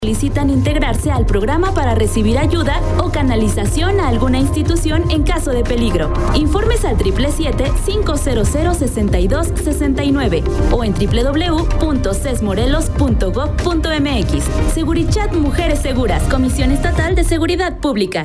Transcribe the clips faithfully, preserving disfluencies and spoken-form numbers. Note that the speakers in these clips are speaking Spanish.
Solicitan integrarse al programa para recibir ayuda o canalización a alguna institución en caso de peligro. Informes al siete siete siete, cinco cero cero, seis dos seis nueve o en doble u doble u doble u punto ces morelos punto gob punto m x. Seguridad Mujeres Seguras, Comisión Estatal de Seguridad Pública.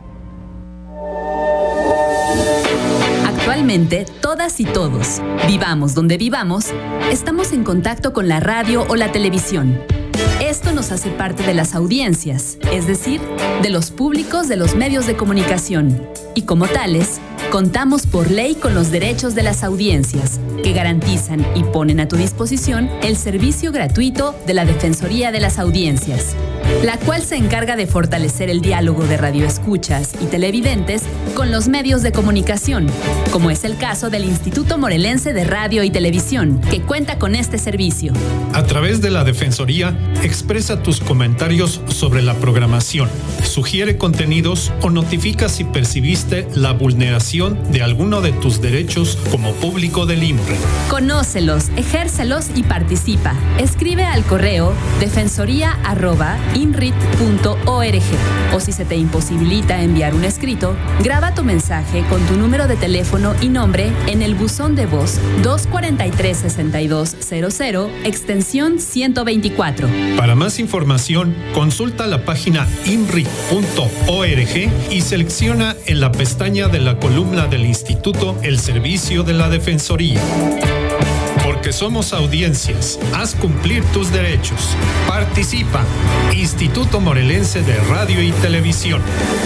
Actualmente, todas y todos, vivamos donde vivamos, estamos en contacto con la radio o la televisión. Esto nos hace parte de las audiencias, es decir, de los públicos de los medios de comunicación. Y como tales, contamos por ley con los derechos de las audiencias, que garantizan y ponen a tu disposición el servicio gratuito de la Defensoría de las Audiencias, la cual se encarga de fortalecer el diálogo de radioescuchas y televidentes con los medios de comunicación, como es el caso del Instituto Morelense de Radio y Televisión, que cuenta con este servicio. A través de la Defensoría, expresa tus comentarios sobre la programación, sugiere contenidos o notifica si percibiste la vulneración de alguno de tus derechos como público del I M R E. Conócelos, ejércelos y participa. Escribe al correo defensoría arroba inrit punto org o si se te imposibilita enviar un escrito, graba tu mensaje con tu número de teléfono y nombre en el buzón de voz dos cuatro tres, seis dos cero cero, extensión ciento veinticuatro. Para más información, consulta la página inrit punto org y selecciona en la pestaña de la columna del Instituto el servicio de la Defensoría. Porque somos audiencias, haz cumplir tus derechos. Participa. Instituto Morelense de Radio y Televisión.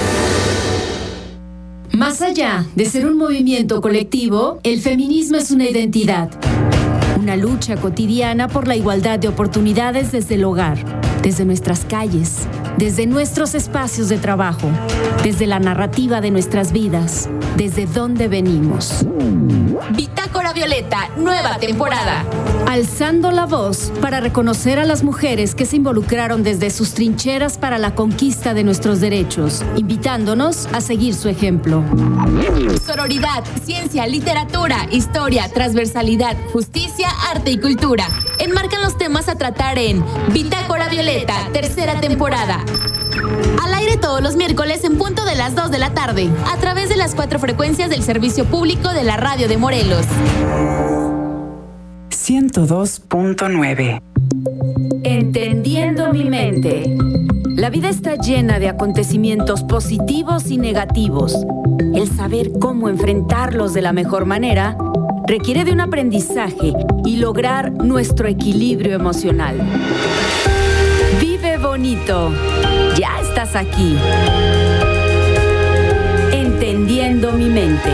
Más allá de ser un movimiento colectivo, el feminismo es una identidad. Una lucha cotidiana por la igualdad de oportunidades desde el hogar, desde nuestras calles, desde nuestros espacios de trabajo, desde la narrativa de nuestras vidas, desde dónde venimos. Bitácora Violeta, nueva temporada. Alzando la voz para reconocer a las mujeres que se involucraron desde sus trincheras para la conquista de nuestros derechos, invitándonos a seguir su ejemplo. Sororidad, ciencia, literatura, historia, transversalidad, justicia, arte y cultura. Enmarcan los temas a tratar en Bitácora Violeta, tercera temporada. Al aire todos los miércoles en punto de las dos de la tarde, a través de las cuatro frecuencias del servicio público de la radio de Morelos. ciento dos punto nueve. Entendiendo mi mente. La vida está llena de acontecimientos positivos y negativos. El saber cómo enfrentarlos de la mejor manera requiere de un aprendizaje y lograr nuestro equilibrio emocional. Vive bonito. Ya estás aquí. Entendiendo mi mente.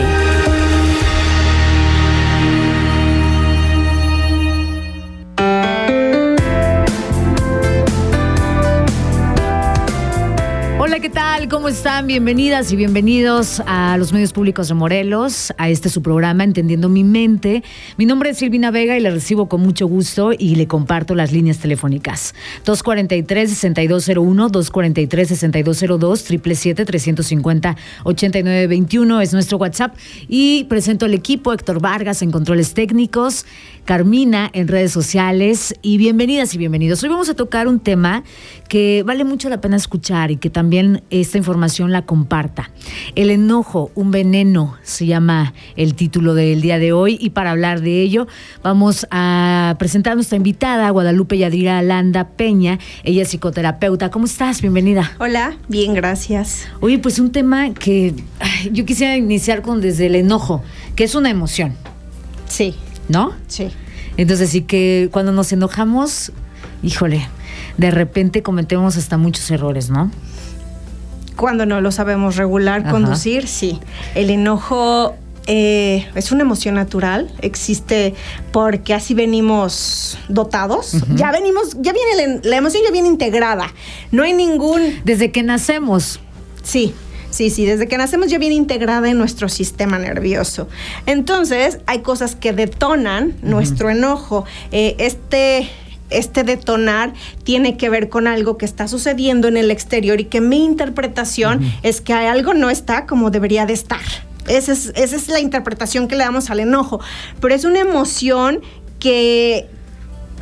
Hola, ¿qué tal? ¿Cómo están? Bienvenidas y bienvenidos a los medios públicos de Morelos, a este su programa Entendiendo mi mente. Mi nombre es Silvina Vega y le recibo con mucho gusto y le comparto las líneas telefónicas. dos cuatro tres, seis dos cero uno, dos cuatro tres, seis dos cero dos, siete siete siete, tres cinco cero, ocho nueve dos uno es nuestro WhatsApp. Y presento al equipo: Héctor Vargas en controles técnicos, Carmina en redes sociales. Y bienvenidas y bienvenidos. Hoy vamos a tocar un tema que vale mucho la pena escuchar y que también esta información la comparta. El enojo, un veneno, se llama el título del día de hoy, y para hablar de ello vamos a presentar a nuestra invitada, Guadalupe Yadira Landa Peña. Ella es psicoterapeuta. ¿Cómo estás? Bienvenida. Hola, bien, gracias. Oye, pues un tema que ay, yo quisiera iniciar con desde el enojo, que es una emoción. Sí. ¿No? Sí. Entonces sí que cuando nos enojamos, híjole, de repente cometemos hasta muchos errores, ¿no? Cuando no lo sabemos regular, Ajá. conducir, sí. El enojo eh, es una emoción natural, existe porque así venimos dotados. Uh-huh. Ya venimos, ya viene la, la emoción ya viene integrada. No hay ningún... Desde que nacemos. Sí. Sí, sí, desde que nacemos ya viene integrada en nuestro sistema nervioso. Entonces, hay cosas que detonan uh-huh. nuestro enojo. Eh, este... Este detonar tiene que ver con algo que está sucediendo en el exterior y que mi interpretación uh-huh. es que algo no está como debería de estar. Esa es, esa es la interpretación que le damos al enojo. Pero es una emoción que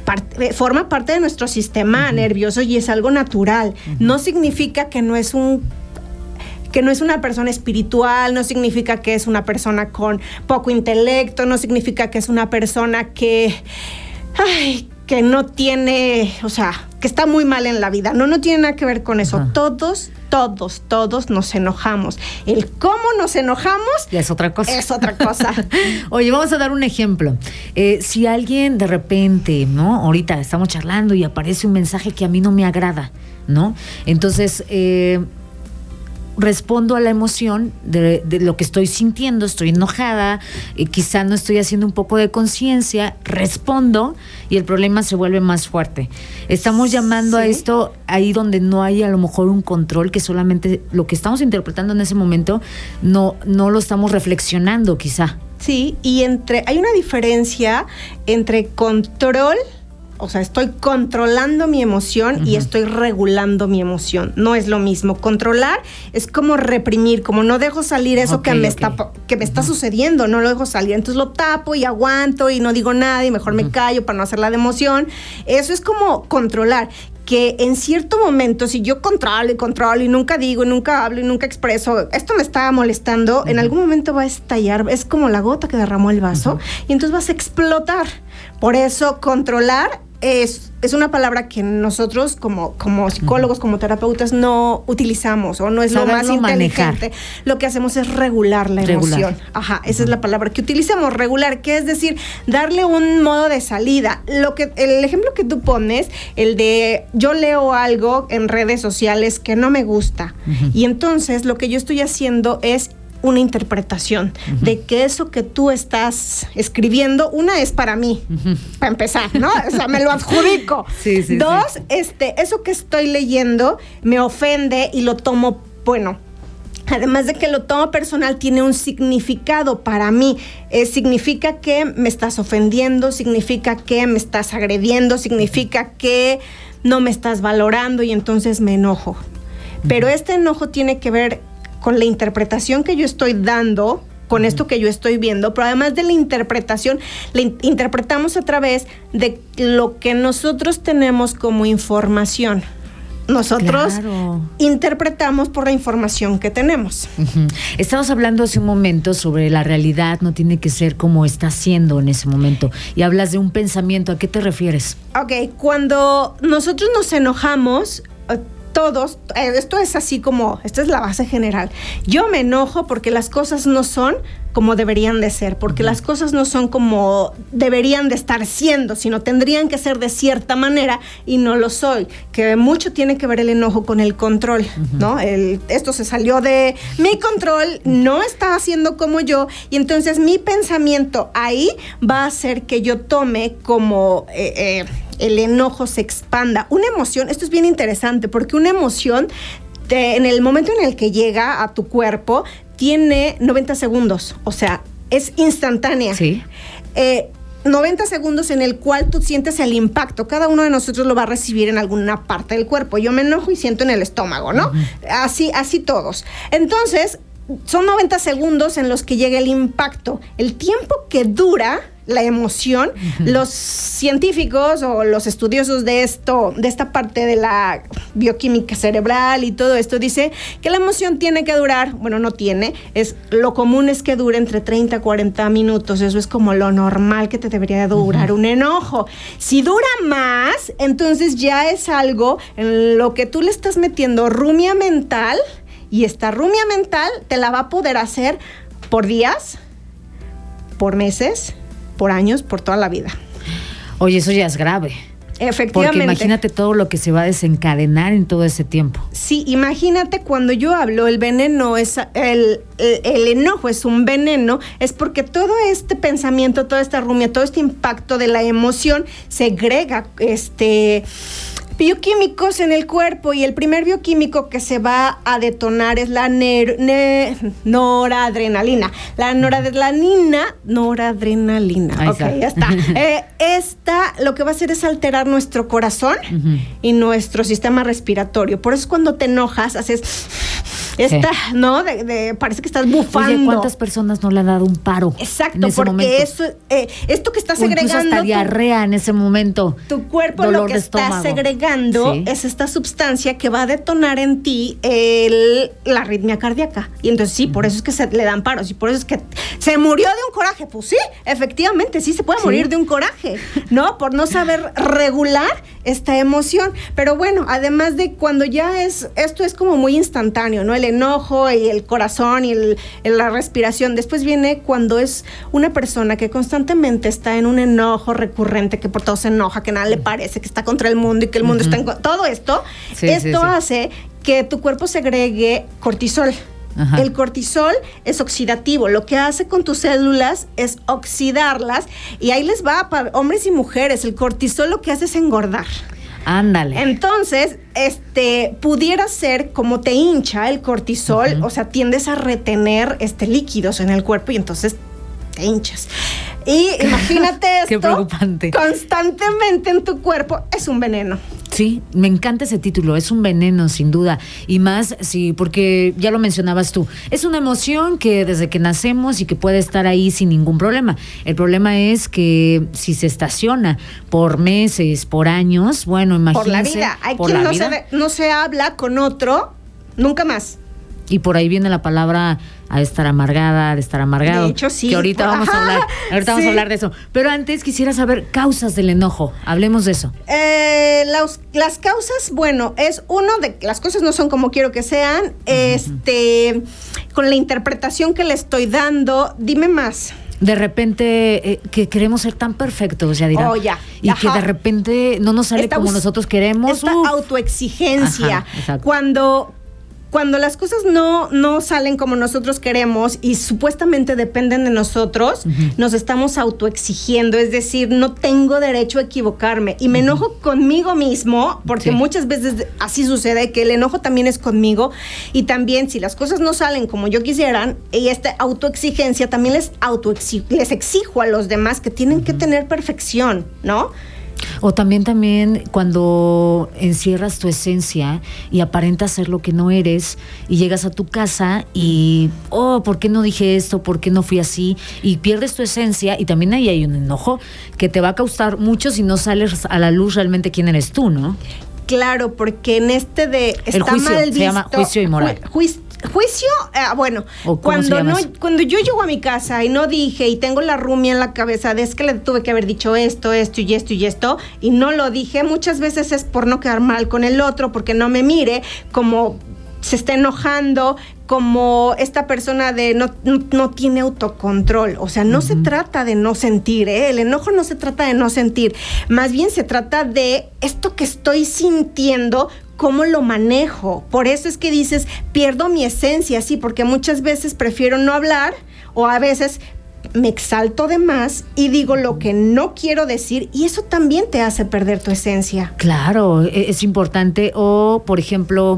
parte, forma parte de nuestro sistema uh-huh. nervioso y es algo natural. Uh-huh. No significa que no es un que no es una persona espiritual, no significa que es una persona con poco intelecto, no significa que es una persona que, ay, que no tiene, o sea, que está muy mal en la vida. No, no tiene nada que ver con eso. Ajá. Todos, todos, todos nos enojamos. El cómo nos enojamos ya es otra cosa. Es otra cosa. Oye, vamos a dar un ejemplo. Eh, si alguien de repente, ¿no? Ahorita estamos charlando y aparece un mensaje que a mí no me agrada, ¿no? Entonces, eh, respondo a la emoción de, de lo que estoy sintiendo, estoy enojada, eh, quizá no estoy haciendo un poco de conciencia, respondo y el problema se vuelve más fuerte. Estamos llamando sí. a esto ahí donde no hay a lo mejor un control, que solamente lo que estamos interpretando en ese momento no, no lo estamos reflexionando quizá. Sí, y entre hay una diferencia entre control, o sea, estoy controlando mi emoción uh-huh. y estoy regulando mi emoción. No es lo mismo. Controlar es como reprimir, como no dejo salir eso okay, que me, okay. está, que me uh-huh. está sucediendo, no lo dejo salir. Entonces lo tapo y aguanto y no digo nada y mejor uh-huh. me callo para no hacerla de emoción. Eso es como controlar. Que en cierto momento, si yo controlo y controlo y nunca digo, y nunca hablo y nunca expreso, esto me está molestando, uh-huh. en algún momento va a estallar. Es como la gota que derramó el vaso uh-huh. y entonces vas a explotar. Por eso, controlar es, es una palabra que nosotros como, como psicólogos, uh-huh. como terapeutas no utilizamos o no es Saberlo lo más inteligente. Manejar. Lo que hacemos es regular la regular. emoción. Ajá, esa uh-huh. es la palabra que utilizamos, regular, que es decir, darle un modo de salida. Lo que, el ejemplo que tú pones, el de yo leo algo en redes sociales que no me gusta uh-huh. y entonces lo que yo estoy haciendo es una interpretación uh-huh. de que eso que tú estás escribiendo, una es para mí, uh-huh. para empezar, ¿no? O sea, me lo adjudico. Sí, sí, Dos, sí. este, eso que estoy leyendo me ofende y lo tomo, bueno, además de que lo tomo personal, tiene un significado para mí. Eh, significa que me estás ofendiendo, significa que me estás agrediendo, significa que no me estás valorando y entonces me enojo. Uh-huh. Pero este enojo tiene que ver con la interpretación que yo estoy dando, con uh-huh. esto que yo estoy viendo, pero además de la interpretación, la in- interpretamos a través de lo que nosotros tenemos como información. Nosotros claro. interpretamos por la información que tenemos. Uh-huh. Estabas hablando hace un momento sobre la realidad, no tiene que ser como está siendo en ese momento. Y hablas de un pensamiento, ¿a qué te refieres? Ok, cuando nosotros nos enojamos, todos, eh, esto es así como, esta es la base general. Yo me enojo porque las cosas no son como deberían de ser, porque uh-huh. las cosas no son como deberían de estar siendo, sino tendrían que ser de cierta manera y no lo soy. Que mucho tiene que ver el enojo con el control, uh-huh. ¿no? El, esto se salió de mi control, no está haciendo como yo, y entonces mi pensamiento ahí va a hacer que yo tome como eh, eh, el enojo se expanda. Una emoción, esto es bien interesante, porque una emoción, te, en el momento en el que llega a tu cuerpo, tiene noventa segundos, o sea, es instantánea. Sí. Eh, noventa segundos en el cual tú sientes el impacto. Cada uno de nosotros lo va a recibir en alguna parte del cuerpo. Yo me enojo y siento en el estómago, ¿no? Uh-huh. Así, así todos. Entonces, son noventa segundos en los que llega el impacto. El tiempo que dura la emoción, uh-huh. los científicos o los estudiosos de esto, de esta parte de la bioquímica cerebral y todo esto, dice que la emoción tiene que durar, bueno, no tiene, es lo común es que dure entre treinta a cuarenta minutos. Eso es como lo normal que te debería durar uh-huh. un enojo. Si dura más, entonces ya es algo en lo que tú le estás metiendo rumia mental, y esta rumia mental te la va a poder hacer por días, por meses, por años, por toda la vida. Oye, eso ya es grave. Efectivamente. Porque imagínate todo lo que se va a desencadenar en todo ese tiempo. Sí, imagínate cuando yo hablo, el veneno es, el, el, el enojo es un veneno, es porque todo este pensamiento, toda esta rumia, todo este impacto de la emoción segrega este... bioquímicos en el cuerpo, y el primer bioquímico que se va a detonar es la ner, ne, noradrenalina. La noradrenalina, noradrenalina. Ahí ok, está. ya está. eh, esta lo que va a hacer es alterar nuestro corazón uh-huh. y nuestro sistema respiratorio. Por eso cuando te enojas, haces Esta, sí. ¿no? De, de, parece que estás bufando. Oye, ¿cuántas personas no le ha dado un paro? Exacto, en ese porque momento? eso, eh, esto que estás o segregando. Hasta diarrea en ese momento. Tu cuerpo lo que está segregando sí. es esta sustancia que va a detonar en ti el, la arritmia cardíaca. Y entonces sí, uh-huh. por eso es que se le dan paros. Y por eso es que se murió de un coraje. Pues sí, efectivamente, sí se puede ¿Sí? morir de un coraje, ¿no? Por no saber regular esta emoción. Pero bueno, además de cuando ya es, esto es como muy instantáneo, ¿no? El enojo y el corazón y el, la respiración. Después viene cuando es una persona que constantemente está en un enojo recurrente, que por todo se enoja, que nada le parece, que está contra el mundo y que el mundo uh-huh. está en... Todo esto, sí, esto sí, sí. hace que tu cuerpo segregue cortisol. Ajá. El cortisol es oxidativo, lo que hace con tus células es oxidarlas y ahí les va para hombres y mujeres. El cortisol lo que hace es engordar. Ándale. Entonces, este, pudiera ser como te hincha el cortisol, uh-huh. o sea, tiendes a retener este líquidos en el cuerpo y entonces te hinchas. Y imagínate esto. Qué preocupante. Constantemente en tu cuerpo es un veneno. Sí, me encanta ese título, es un veneno sin duda, y más sí, porque ya lo mencionabas tú, es una emoción que desde que nacemos y que puede estar ahí sin ningún problema. El problema es que si se estaciona por meses, por años, bueno, imagínense. Por la vida, hay quien no se, ve, no se habla con otro nunca más. Y por ahí viene la palabra a estar amargada, de estar amargado. De hecho, sí. Que ahorita vamos Ajá, a hablar, ahorita sí. vamos a hablar de eso. Pero antes quisiera saber causas del enojo. Hablemos de eso. Eh, las, las causas, bueno, es uno de las cosas no son como quiero que sean. Uh-huh. Este, con la interpretación que le estoy dando, dime más. De repente eh, que queremos ser tan perfectos, ya dirá. Oh, ya. Y Ajá. que de repente no nos sale esta, como nosotros queremos. Esta Uf. autoexigencia. Ajá, cuando Cuando las cosas no, no salen como nosotros queremos y supuestamente dependen de nosotros, uh-huh. nos estamos autoexigiendo, es decir, no tengo derecho a equivocarme. Y me uh-huh. enojo conmigo mismo, porque sí. muchas veces así sucede, que el enojo también es conmigo. Y también si las cosas no salen como yo quisieran, y esta autoexigencia también les, autoexig- les exijo a los demás que tienen uh-huh. que tener perfección, ¿no? O también, también cuando encierras tu esencia y aparentas ser lo que no eres y llegas a tu casa y, oh, ¿por qué no dije esto? ¿Por qué no fui así? Y pierdes tu esencia y también ahí hay un enojo que te va a causar mucho si no sales a la luz realmente quién eres tú, ¿no? Claro, porque en este de está el juicio, mal visto, se llama juicio y moral. Ju, juicio, juicio eh, bueno, cuando no, cuando yo llego a mi casa y no dije y tengo la rumia en la cabeza de es que le tuve que haber dicho esto, esto y esto y esto y no lo dije, muchas veces es por no quedar mal con el otro, porque no me mire como se está enojando, como esta persona de no, no, no tiene autocontrol. O sea, no uh-huh. se trata de no sentir, ¿eh? El enojo no se trata de no sentir. Más bien se trata de esto que estoy sintiendo, cómo lo manejo. Por eso es que dices, pierdo mi esencia, sí, porque muchas veces prefiero no hablar o a veces me exalto de más y digo lo que no quiero decir y eso también te hace perder tu esencia. Claro, es importante. O, por ejemplo,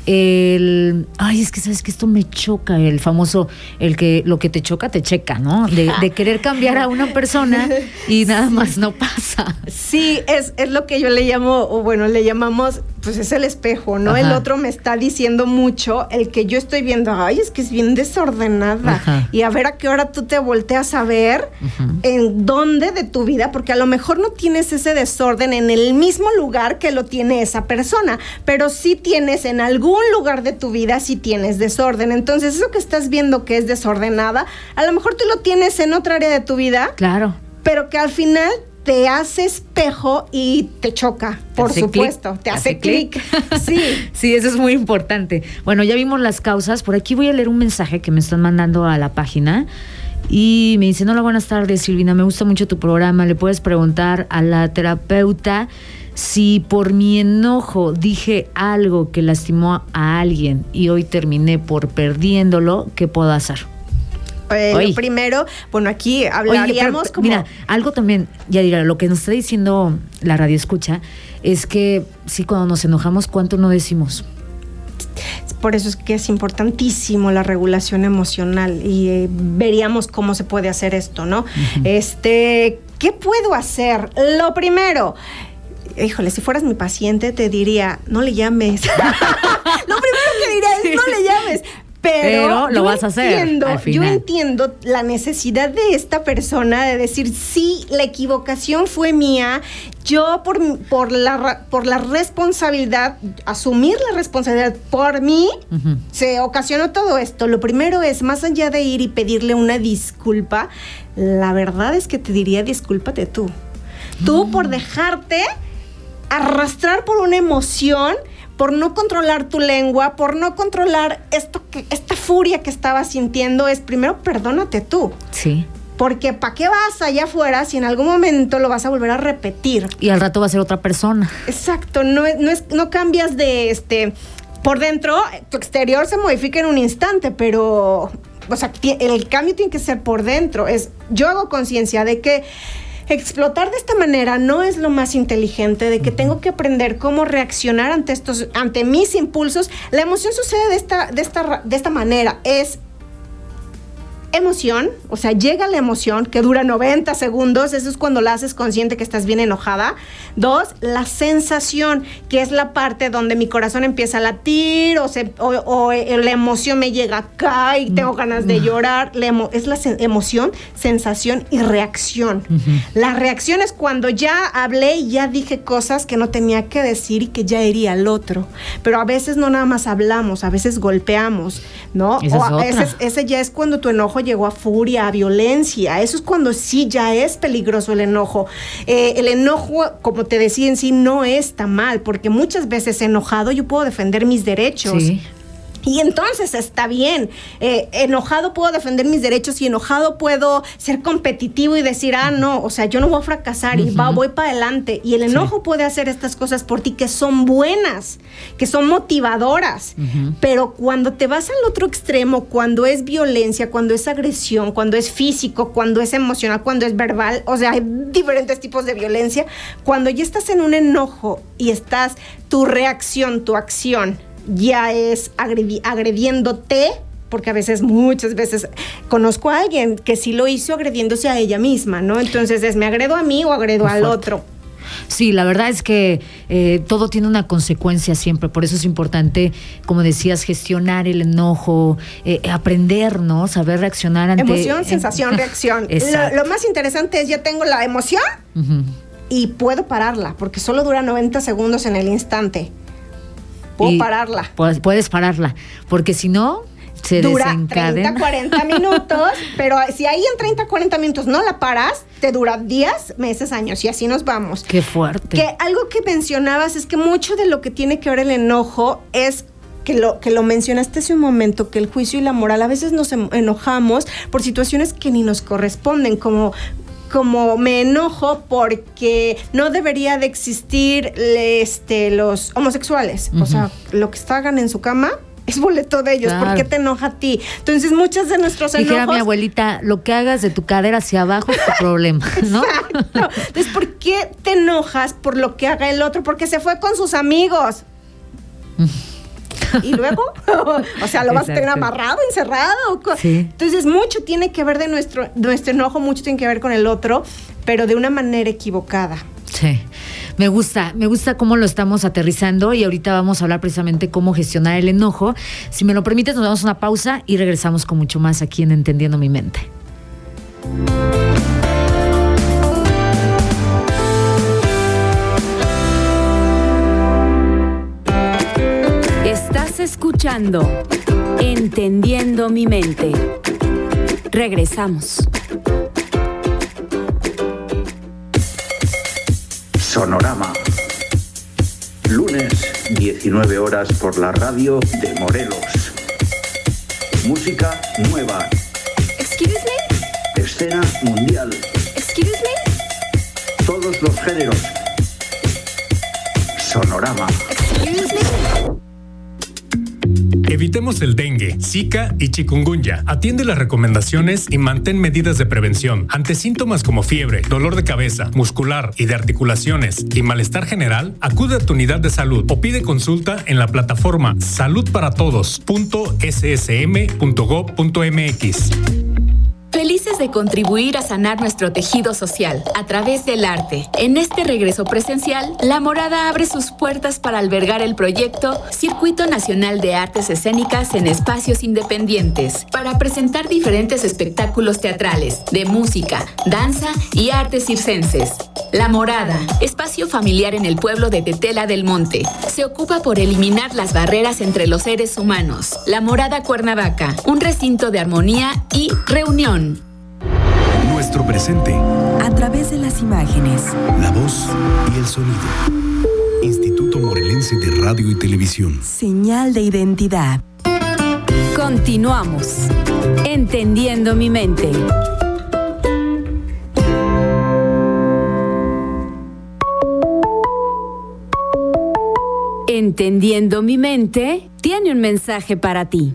el... Ay, es que sabes que esto me choca, el famoso, el que lo que te choca te checa, ¿no? De, de querer cambiar a una persona y nada más no pasa. Sí, es, es lo que yo le llamo, o bueno, le llamamos, pues es el espejo, ¿no? Ajá. El otro me está diciendo mucho, el que yo estoy viendo, ay, es que es bien desordenada. Ajá. Y a ver a qué hora tú te volteas a ver uh-huh. en dónde de tu vida, porque a lo mejor no tienes ese desorden en el mismo lugar que lo tiene esa persona, pero sí tienes en algún lugar de tu vida, sí tienes desorden. Entonces, eso que estás viendo que es desordenada, a lo mejor tú lo tienes en otra área de tu vida. Claro. Pero que al final te hace espejo y te choca, por hace supuesto, click. te hace clic. Sí. Sí, eso es muy importante. Bueno, ya vimos las causas. Por aquí voy a leer un mensaje que me están mandando a la página. Y me dicen, hola, buenas tardes, Silvina, me gusta mucho tu programa. ¿Le puedes preguntar a la terapeuta si por mi enojo dije algo que lastimó a alguien y hoy terminé por perdiéndolo? ¿Qué puedo hacer? Eh, lo primero, bueno, aquí hablaríamos Oye, pero, como... Mira, algo también, ya dirá, lo que nos está diciendo la radio escucha es que sí, cuando nos enojamos, ¿cuánto no decimos? Por eso es que es importantísimo la regulación emocional y eh, veríamos cómo se puede hacer esto, ¿no? Uh-huh. Este, ¿qué puedo hacer? Lo primero, híjole, si fueras mi paciente te diría, no le llames. Lo primero que diría es, sí. no le llames. Pero, Pero lo yo vas a hacer entiendo, al final. Yo entiendo la necesidad de esta persona de decir, sí, la equivocación fue mía, yo por, por, la, por la responsabilidad, asumir la responsabilidad por mí, uh-huh. se ocasionó todo esto. Lo primero es, más allá de ir y pedirle una disculpa, la verdad es que te diría, discúlpate tú. Mm. Tú por dejarte arrastrar por una emoción, por no controlar tu lengua, por no controlar esto que, esta furia que estabas sintiendo, es primero perdónate tú. Sí. Porque ¿para qué vas allá afuera si en algún momento lo vas a volver a repetir? Y al rato va a ser otra persona. Exacto, no, no, es, no cambias de este... Por dentro, tu exterior se modifica en un instante, pero... O sea, el cambio tiene que ser por dentro. Es, yo hago conciencia de que explotar de esta manera no es lo más inteligente, de que tengo que aprender cómo reaccionar ante estos, ante mis impulsos. La emoción sucede de esta, de esta, de esta manera. Es emoción, o sea, llega la emoción que dura noventa segundos, eso es cuando la haces consciente que estás bien enojada. Dos, la sensación, que es la parte donde mi corazón empieza a latir o, se, o, o la emoción me llega acá y tengo ganas de llorar. La emo, es la sen, emoción, sensación y reacción. Uh-huh. La reacción es cuando ya hablé y ya dije cosas que no tenía que decir y que ya hería al otro. Pero a veces no nada más hablamos, a veces golpeamos, ¿no? Esa o a es veces ese ya es cuando tu enojo llegó a furia, a violencia. Eso es cuando sí ya es peligroso el enojo. Eh, el enojo, como te decía en sí, no está mal, porque muchas veces enojado yo puedo defender mis derechos. Sí. Y entonces está bien, eh, enojado puedo defender mis derechos y enojado puedo ser competitivo y decir, ah, no, o sea, yo no voy a fracasar y uh-huh. va, voy para adelante. Y el enojo sí. puede hacer estas cosas por ti que son buenas, que son motivadoras. Uh-huh. Pero cuando te vas al otro extremo, cuando es violencia, cuando es agresión, cuando es físico, cuando es emocional, cuando es verbal, o sea, hay diferentes tipos de violencia. Cuando ya estás en un enojo y estás, tu reacción, tu acción, ya es agredi- agrediéndote, porque a veces, muchas veces, conozco a alguien que sí lo hizo agrediéndose a ella misma, ¿no? Entonces es, ¿me agredo a mí o agredo al otro? Sí, la verdad es que eh, todo tiene una consecuencia siempre, por eso es importante, como decías, gestionar el enojo, eh, aprender, ¿no? Saber reaccionar ante... Emoción, sensación, reacción. Lo, lo más interesante es, ya tengo la emoción uh-huh. y puedo pararla, porque solo dura noventa segundos en el instante. Puedo pararla. Puedes, puedes pararla, porque si no, se dura desencadena. treinta, cuarenta minutos, pero si ahí en treinta, cuarenta minutos no la paras, te dura días, meses, años, y así nos vamos. Qué fuerte. Que algo que mencionabas es que mucho de lo que tiene que ver el enojo es que lo, que lo mencionaste hace un momento, que el juicio y la moral, a veces nos enojamos por situaciones que ni nos corresponden, como... como me enojo porque no debería de existir este, los homosexuales. Uh-huh. O sea, lo que hagan en su cama es boleto de ellos. Claro. ¿Por qué te enoja a ti? Entonces, muchas de nuestros enojos... Dijera mi abuelita, lo que hagas de tu cadera hacia abajo es tu problema, ¿no? Exacto. Entonces, ¿por qué te enojas por lo que haga el otro? Porque se fue con sus amigos. ¿Y luego? O sea, ¿lo vas Exacto. a tener amarrado, encerrado? Sí. Entonces, mucho tiene que ver de nuestro, nuestro enojo, mucho tiene que ver con el otro, pero de una manera equivocada. Sí, me gusta, me gusta cómo lo estamos aterrizando y ahorita vamos a hablar precisamente cómo gestionar el enojo. Si me lo permites, nos damos una pausa y regresamos con mucho más aquí en Entendiendo mi Mente. Estás escuchando Entendiendo mi Mente. Regresamos. Sonorama. Lunes, diecinueve horas por la radio de Morelos. Música nueva. Excuse me. Escena mundial. Excuse me. Todos los géneros. Sonorama. Excuse me. Evitemos el dengue, zika y chikungunya. Atiende las recomendaciones y mantén medidas de prevención. Ante síntomas como fiebre, dolor de cabeza, muscular y de articulaciones y malestar general, acude a tu unidad de salud o pide consulta en la plataforma salud para todos punto s s m punto gob punto m x. Felices de contribuir a sanar nuestro tejido social a través del arte. En este regreso presencial, La Morada abre sus puertas para albergar el proyecto Circuito Nacional de Artes Escénicas en Espacios Independientes, para presentar diferentes espectáculos teatrales, de música, danza y artes circenses. La Morada, espacio familiar en el pueblo de Tetela del Monte, se ocupa por eliminar las barreras entre los seres humanos. La Morada Cuernavaca, un recinto de armonía y reunión. Nuestro presente. A través de las imágenes, la voz y el sonido. Instituto Morelense de Radio y Televisión. Señal de identidad. Continuamos. Entendiendo mi mente. Entendiendo mi mente tiene un mensaje para ti.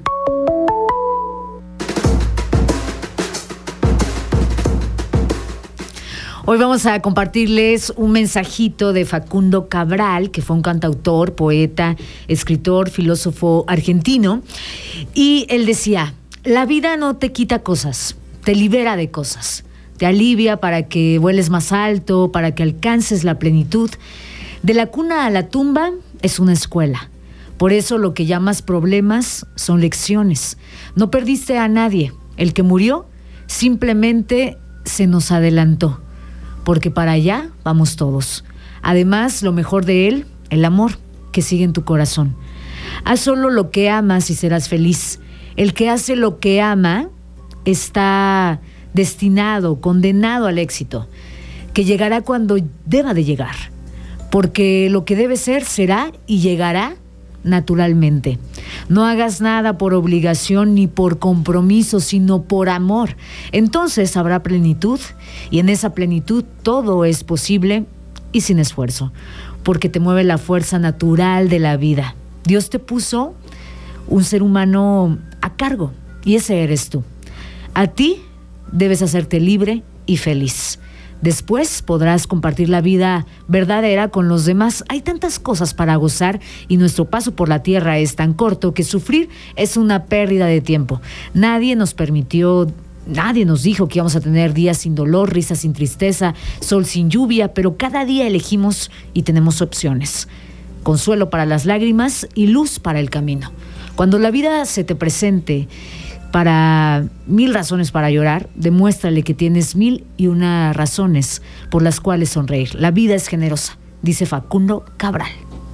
Hoy vamos a compartirles un mensajito de Facundo Cabral, que fue un cantautor, poeta, escritor, filósofo argentino. Y él decía, la vida no te quita cosas, te libera de cosas. Te alivia para que vueles más alto, para que alcances la plenitud. De la cuna a la tumba es una escuela. Por eso lo que llamas problemas son lecciones. No perdiste a nadie. El que murió simplemente se nos adelantó. Porque para allá vamos todos. Además, lo mejor de él, el amor que sigue en tu corazón. Haz solo lo que amas y serás feliz. El que hace lo que ama está destinado, condenado al éxito, que llegará cuando deba de llegar. Porque lo que debe ser, será y llegará naturalmente. No hagas nada por obligación ni por compromiso, sino por amor. Entonces habrá plenitud, y en esa plenitud todo es posible y sin esfuerzo, porque te mueve la fuerza natural de la vida. Dios te puso un ser humano a cargo, y ese eres tú. A ti debes hacerte libre y feliz. Después podrás compartir la vida verdadera con los demás. Hay tantas cosas para gozar y nuestro paso por la tierra es tan corto que sufrir es una pérdida de tiempo. Nadie nos permitió, nadie nos dijo que íbamos a tener días sin dolor, risas sin tristeza, sol sin lluvia, pero cada día elegimos y tenemos opciones. Consuelo para las lágrimas y luz para el camino. Cuando la vida se te presente para mil razones para llorar, demuéstrale que tienes mil y una razones por las cuales sonreír. La vida es generosa, dice Facundo Cabral.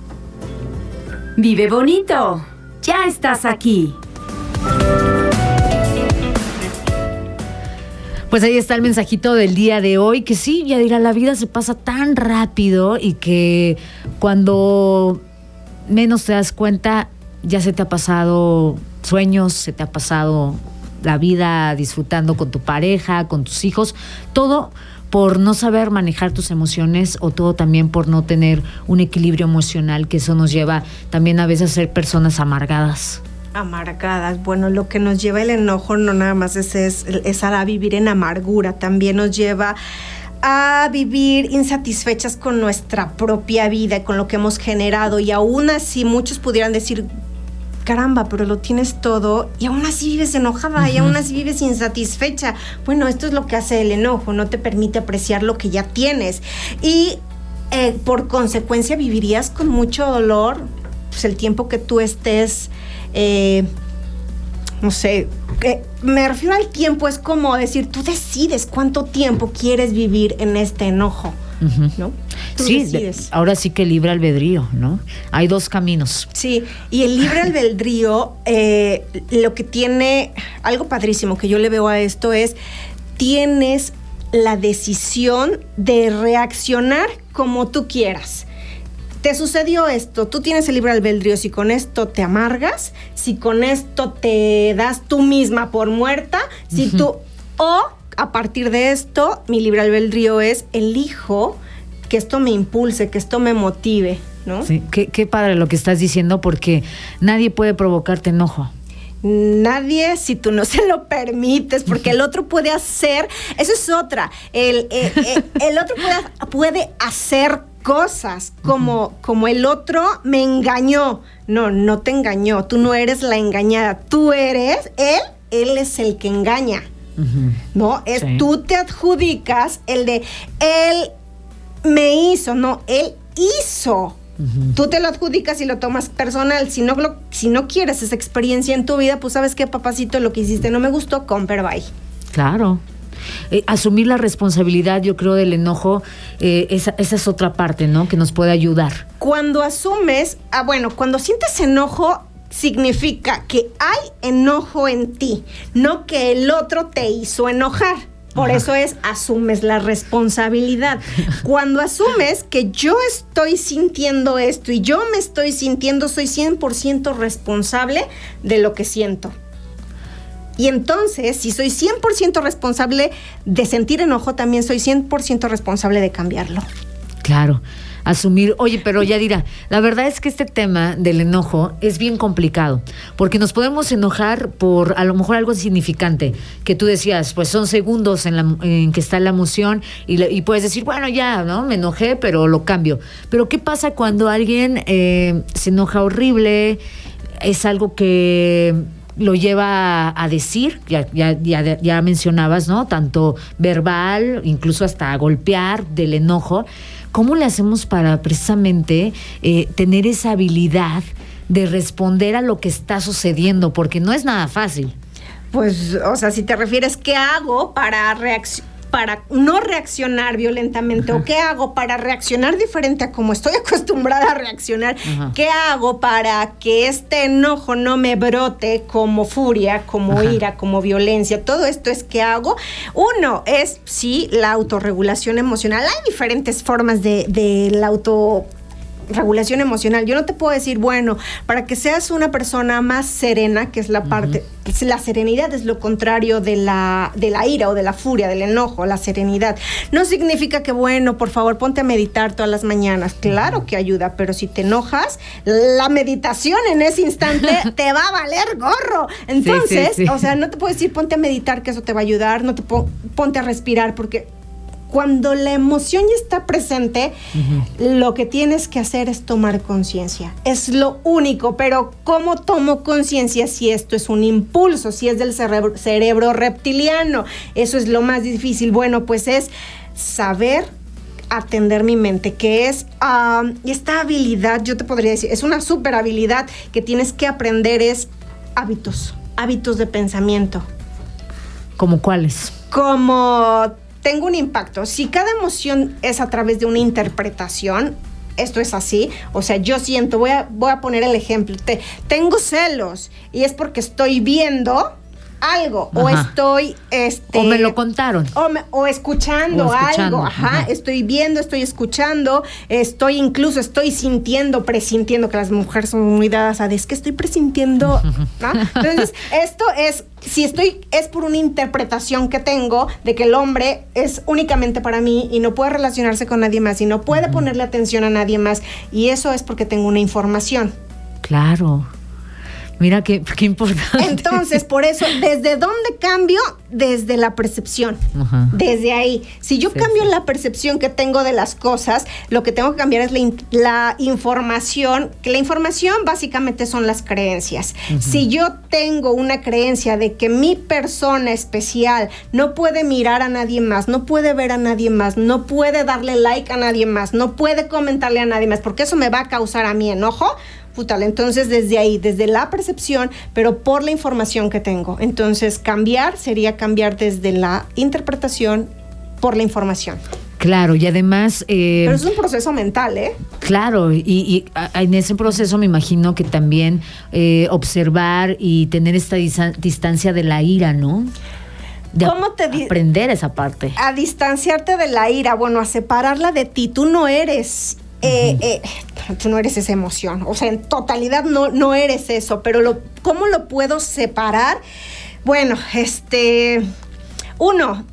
Vive bonito, ya estás aquí. Pues ahí está el mensajito del día de hoy, que sí, ya dirá, la vida se pasa tan rápido y que cuando menos te das cuenta ya se te ha pasado sueños, se te ha pasado la vida disfrutando con tu pareja, con tus hijos, todo por no saber manejar tus emociones, o todo también por no tener un equilibrio emocional, que eso nos lleva también a veces a ser personas amargadas. Amargadas. Bueno, lo que nos lleva el enojo no nada más es, es, es a vivir en amargura, también nos lleva a vivir insatisfechas con nuestra propia vida, con lo que hemos generado, y aún así muchos pudieran decir, caramba, pero lo tienes todo y aún así vives enojada, uh-huh. y aún así vives insatisfecha. Bueno, esto es lo que hace el enojo, no te permite apreciar lo que ya tienes, y eh, por consecuencia vivirías con mucho dolor pues el tiempo que tú estés, eh, no sé, eh, me refiero al tiempo, es como decir, tú decides cuánto tiempo quieres vivir en este enojo. Uh-huh. ¿No? Tú sí, decides. De, ahora sí que libre albedrío, ¿no? Hay dos caminos. Sí, y el libre albedrío, eh, lo que tiene, algo padrísimo que yo le veo a esto es, tienes la decisión de reaccionar como tú quieras. Te sucedió esto, tú tienes el libre albedrío, si con esto te amargas, si con esto te das tú misma por muerta, si uh-huh. tú, o a partir de esto, mi libre albedrío es, elijo que esto me impulse, que esto me motive, ¿no? Sí, qué, qué padre lo que estás diciendo, porque nadie puede provocarte enojo. Nadie, si tú no se lo permites, porque el otro puede hacer, eso es otra, el, el, el, el otro puede, puede hacer cosas como, uh-huh. como el otro me engañó. No, no te engañó, tú no eres la engañada, tú eres él, él es el que engaña. Uh-huh. ¿No? Es Sí. tú te adjudicas el de él me hizo, no, él hizo. Uh-huh. Tú te lo adjudicas y lo tomas personal. Si no, lo, si no quieres esa experiencia en tu vida, pues sabes qué, papacito, lo que hiciste no me gustó, compra, bye. Claro. Eh, asumir la responsabilidad, yo creo, del enojo, eh, esa, esa es otra parte, ¿no? Que nos puede ayudar. Cuando asumes, ah, bueno, cuando sientes enojo, significa que hay enojo en ti, no que el otro te hizo enojar. Por Ajá. eso es, asumes la responsabilidad. Cuando asumes que yo estoy sintiendo esto y yo me estoy sintiendo, soy cien por ciento responsable de lo que siento. Y entonces, si soy cien por ciento responsable de sentir enojo, también soy cien por ciento responsable de cambiarlo. Claro, asumir. Oye, pero Yadira, la verdad es que este tema del enojo es bien complicado, porque nos podemos enojar por a lo mejor algo significante, que tú decías, pues son segundos en, la, en que está la emoción y, le, y puedes decir, bueno, ya, ¿no? Me enojé, pero lo cambio. Pero ¿qué pasa cuando alguien eh, se enoja horrible? Es algo que lo lleva a decir, ya, ya, ya, ya mencionabas, ¿no? Tanto verbal, incluso hasta golpear del enojo. ¿Cómo le hacemos para precisamente eh, tener esa habilidad de responder a lo que está sucediendo? Porque no es nada fácil. Pues, o sea, si te refieres, ¿qué hago para reaccionar? Para no reaccionar violentamente. Ajá. ¿O qué hago para reaccionar diferente a como estoy acostumbrada a reaccionar? Ajá. ¿Qué hago para que este enojo no me brote como furia, como Ajá. ira, como violencia? Todo esto es ¿qué hago? Uno es, sí, la autorregulación emocional. Hay diferentes formas de, de la auto regulación emocional. Yo no te puedo decir, bueno, para que seas una persona más serena, que es la parte, uh-huh. la serenidad es lo contrario de la, de la ira o de la furia, del enojo, la serenidad. No significa que, bueno, por favor, ponte a meditar todas las mañanas. Claro que ayuda, pero si te enojas, la meditación en ese instante te va a valer gorro. Entonces, sí, sí, sí. o sea, no te puedo decir, ponte a meditar, que eso te va a ayudar, no te po- ponte a respirar, porque cuando la emoción ya está presente, uh-huh. lo que tienes que hacer es tomar conciencia. Es lo único, pero ¿cómo tomo conciencia si esto es un impulso, si es del cerebro, cerebro reptiliano? Eso es lo más difícil. Bueno, pues es saber atender mi mente, que es uh, esta habilidad, yo te podría decir, es una súper habilidad que tienes que aprender, es hábitos, hábitos de pensamiento. ¿Cómo cuáles? Como... Tengo un impacto. Si cada emoción es a través de una interpretación, esto es así. O sea, yo siento, voy a, voy a poner el ejemplo. Te, tengo celos y es porque estoy viendo algo. Ajá. O estoy... este O me lo contaron. O, me, o, escuchando, o escuchando algo. Ajá. Ajá. Estoy viendo, estoy escuchando, estoy incluso, estoy sintiendo, presintiendo, que las mujeres son muy dadas a... Es que estoy presintiendo... ¿no? Entonces, esto es... Si estoy, es por una interpretación que tengo de que el hombre es únicamente para mí y no puede relacionarse con nadie más y no puede ponerle atención a nadie más. Y eso es porque tengo una información. Claro. Mira qué, qué importante. Entonces, por eso, ¿desde dónde cambio? Desde la percepción. Ajá. Desde ahí. Si yo sí, cambio sí. la percepción que tengo de las cosas, lo que tengo que cambiar es la, in- la información, que la información básicamente son las creencias. Uh-huh. Si yo tengo una creencia de que mi persona especial no puede mirar a nadie más, no puede ver a nadie más, no puede darle like a nadie más, no puede comentarle a nadie más, porque eso me va a causar a mí enojo, Putal, entonces desde ahí, desde la percepción, pero por la información que tengo. Entonces cambiar sería cambiar desde la interpretación por la información. Claro, y además... Eh, pero es un proceso mental, ¿eh? Claro, y, y a, en ese proceso me imagino que también eh, observar y tener esta dis- distancia de la ira, ¿no? De ¿Cómo te di- aprender esa parte? A distanciarte de la ira, bueno, a separarla de ti. Tú no eres... Eh, eh, tú no eres esa emoción, o sea, en totalidad no, no eres eso, pero lo, ¿cómo lo puedo separar? Bueno, este, uno,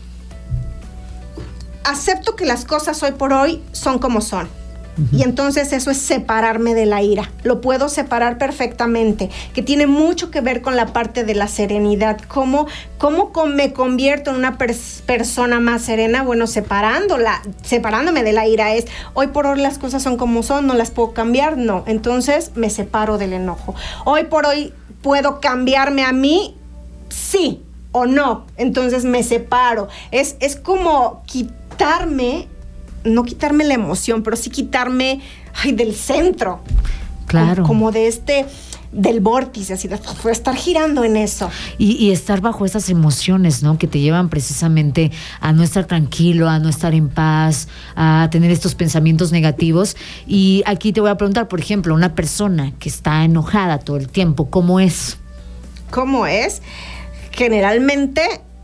acepto que las cosas hoy por hoy son como son. Y entonces eso es separarme de la ira. Lo puedo separar perfectamente, que tiene mucho que ver con la parte de la serenidad. ¿Cómo, cómo me convierto en una pers- persona más serena? Bueno, separándola, separándome de la ira es, hoy por hoy las cosas son como son, no las puedo cambiar, no. Entonces me separo del enojo. Hoy por hoy, ¿puedo cambiarme a mí? Sí. o no, entonces me separo. Es, es como quitarme, no quitarme la emoción, pero sí quitarme ay, del centro. Claro. Como, como de este, del vórtice, así de, de estar girando en eso. Y, y estar bajo esas emociones, ¿no? Que te llevan precisamente a no estar tranquilo, a no estar en paz, a tener estos pensamientos negativos. Y aquí te voy a preguntar, por ejemplo, una persona que está enojada todo el tiempo, ¿cómo es? ¿Cómo es? Generalmente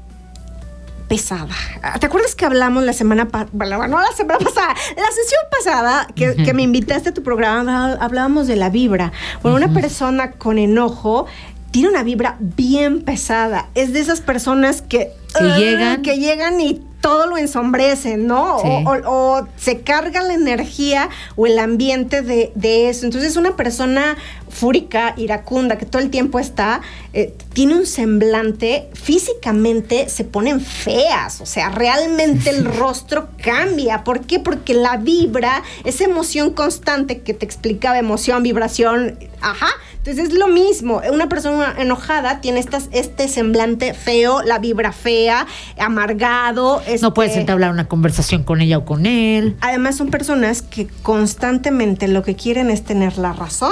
pesada. ¿Te acuerdas que hablamos la semana pasada? No, la semana pasada. La sesión pasada que, uh-huh. que me invitaste a tu programa, hablábamos de la vibra. Bueno, uh-huh. una persona con enojo tiene una vibra bien pesada. Es de esas personas que... Que uh, llegan. Que llegan y todo lo ensombrecen, ¿no? Sí. O, o, o se carga la energía o el ambiente de, de eso. Entonces, una persona fúrica, iracunda, que todo el tiempo está, eh, tiene un semblante, físicamente se ponen feas. O sea, realmente el rostro cambia. ¿Por qué? Porque la vibra, esa emoción constante que te explicaba, emoción, vibración, ajá. Entonces, es lo mismo. Una persona enojada tiene estas, este semblante feo, la vibra fea, amargado. Este, no puedes entablar una conversación con ella o con él. Además, son personas que constantemente lo que quieren es tener la razón.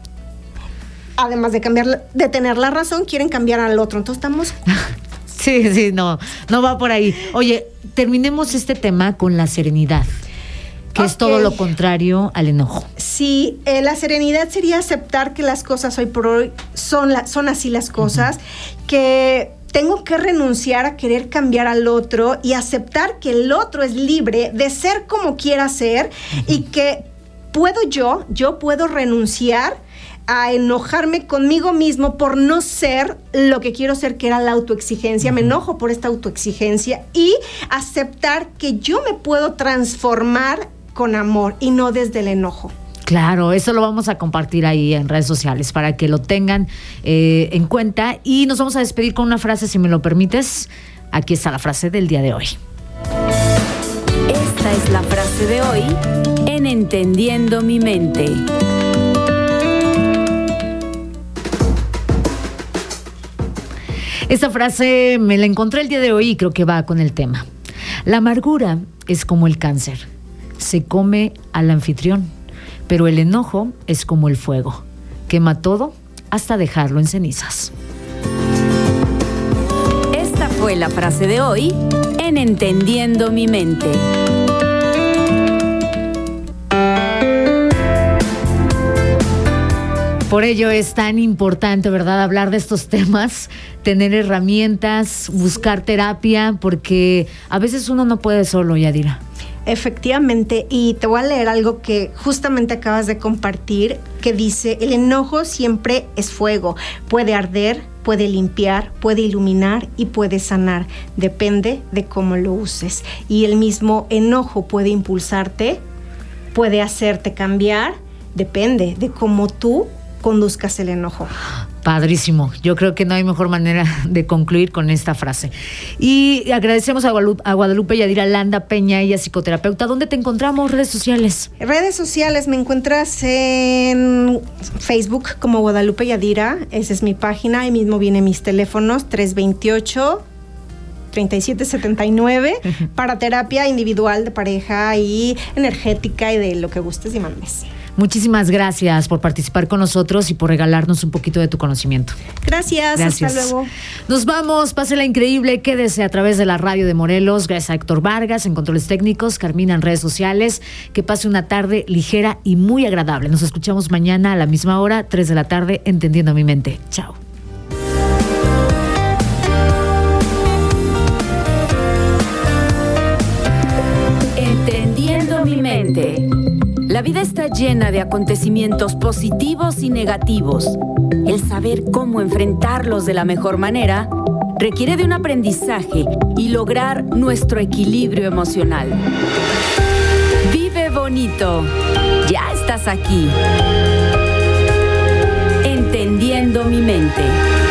Además de cambiar, de tener la razón, quieren cambiar al otro. Entonces, estamos... sí, sí, no, no va por ahí. Oye, terminemos este tema con la serenidad, que okay. es todo lo contrario al enojo. Sí, eh, la serenidad sería aceptar que las cosas hoy por hoy son, la, son así las cosas, uh-huh. que tengo que renunciar a querer cambiar al otro y aceptar que el otro es libre de ser como quiera ser, uh-huh. y que puedo yo, yo puedo renunciar a enojarme conmigo mismo por no ser lo que quiero ser, que era la autoexigencia. Uh-huh. Me enojo por esta autoexigencia y aceptar que yo me puedo transformar con amor y no desde el enojo. Claro, eso lo vamos a compartir ahí en redes sociales para que lo tengan eh, en cuenta. Y nos vamos a despedir con una frase, si me lo permites. Aquí está la frase del día de hoy. Esta es la frase de hoy en Entendiendo mi mente. Esta frase me la encontré el día de hoy y creo que va con el tema. La amargura es como el cáncer. Se come al anfitrión, pero el enojo es como el fuego. Quema todo hasta dejarlo en cenizas. Esta fue la frase de hoy en Entendiendo mi mente. Por ello es tan importante, ¿verdad?, hablar de estos temas, tener herramientas, buscar terapia, porque a veces uno no puede solo, Yadira. Efectivamente, y te voy a leer algo que justamente acabas de compartir, que dice: el enojo siempre es fuego, puede arder, puede limpiar, puede iluminar y puede sanar, depende de cómo lo uses. Y el mismo enojo puede impulsarte, puede hacerte cambiar, depende de cómo tú conduzcas el enojo. Padrísimo. Yo creo que no hay mejor manera de concluir con esta frase. Y agradecemos a Guadalupe, a Guadalupe Yadira Landa Peña, ella es psicoterapeuta. ¿Dónde te encontramos? Redes sociales. Redes sociales, me encuentras en Facebook como Guadalupe Yadira. Esa es mi página. Ahí mismo vienen mis teléfonos: tres veintiocho, treinta y siete setenta y nueve para terapia individual de pareja y energética y de lo que gustes y mandes. Muchísimas gracias por participar con nosotros y por regalarnos un poquito de tu conocimiento. Gracias, gracias. Hasta luego. Nos vamos, pásela increíble, quédese a través de la radio de Morelos. Gracias a Héctor Vargas en controles técnicos, Carmina en redes sociales. Que pase una tarde ligera y muy agradable. Nos escuchamos mañana a la misma hora, tres de la tarde, Entendiendo mi mente. Chao. Entendiendo mi mente. La vida está llena de acontecimientos positivos y negativos. El saber cómo enfrentarlos de la mejor manera requiere de un aprendizaje y lograr nuestro equilibrio emocional. Vive bonito. Ya estás aquí. Entendiendo mi mente.